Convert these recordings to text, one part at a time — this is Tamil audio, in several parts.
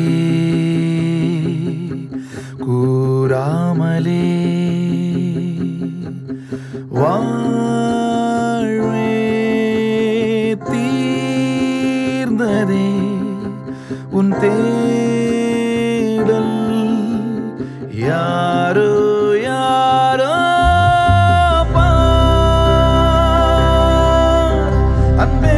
கூறாமலே வாழ்வே தீர்ந்ததே உன் தேடல் யாரோ யாரோ பார் அன்பே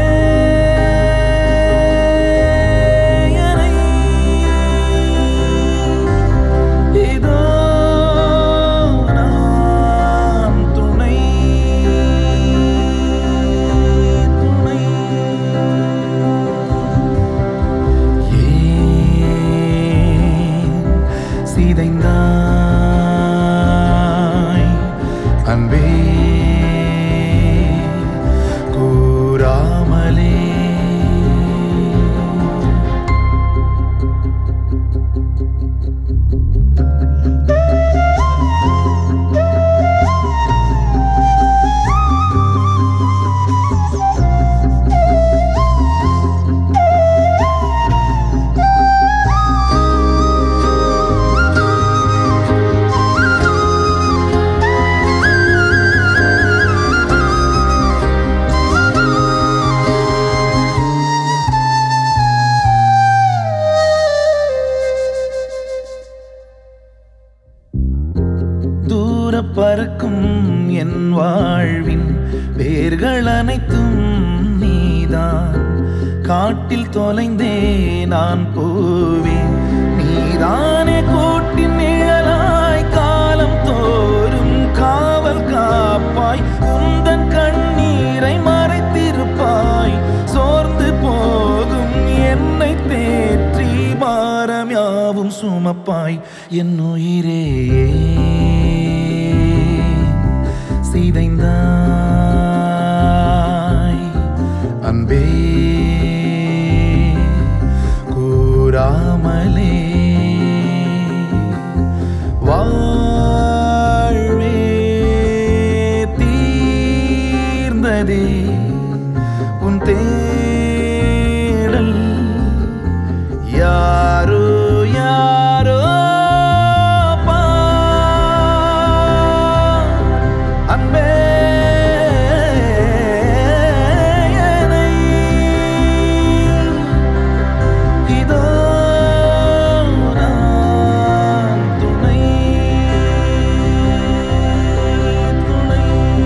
இதோ நான் துணை துணை ஏன் சிதைந்தாய் அன்பே கூறாமலே பறக்கும் என் வாழ்வின் வேர்கள் அனைத்தும் நீதான் காட்டில் தொலைந்தே நான் போவேன் நீதானே கூட்டின் நிழலாய் காலம் தோறும் காவல் காப்பாய் உந்தன் கண்ணீரை மறைத்திருப்பாய் சோர்ந்து போகும் என்னை தேற்றி பாரம் யாவும் சுமப்பாய் என் உயிரே சிதைந்தாய் அன்பே கூறாமலே வாழ்வே தீர்ந்ததே உன் தேடல் யாரோ யாரோ அன்பே இதோ நான் துணை துணை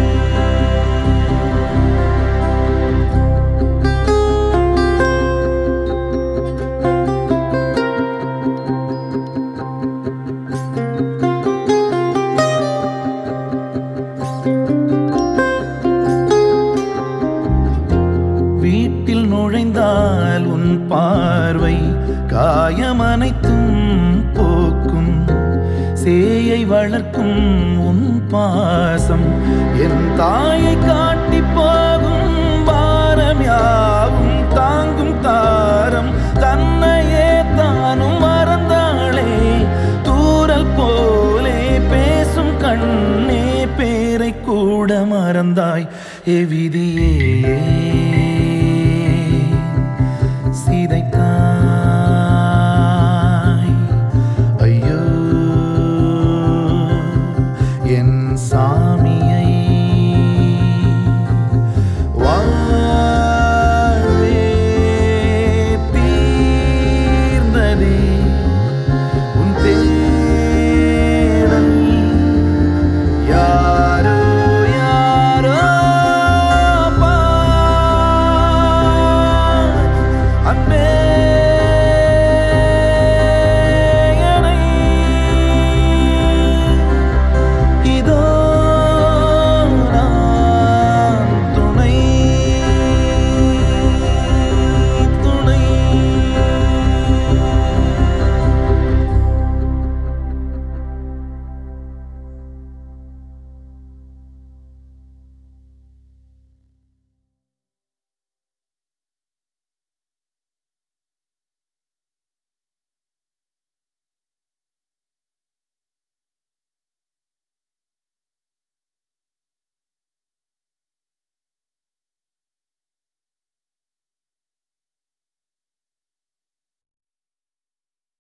வீட்டில் நுழைந்தால் உன் பார்வை காயம் அனைத்தும் போக்கும் சேயை வளர்க்கும் உன் பாசம் என் தாயை காட்டி போகும் பாரம் யாவும் தாங்கும் தாரம் தன்னையே தானும் மறந்தாளே தூரல் போலே பேசும் கண்ணே பேரை கூட மறந்தாய் எவிதியே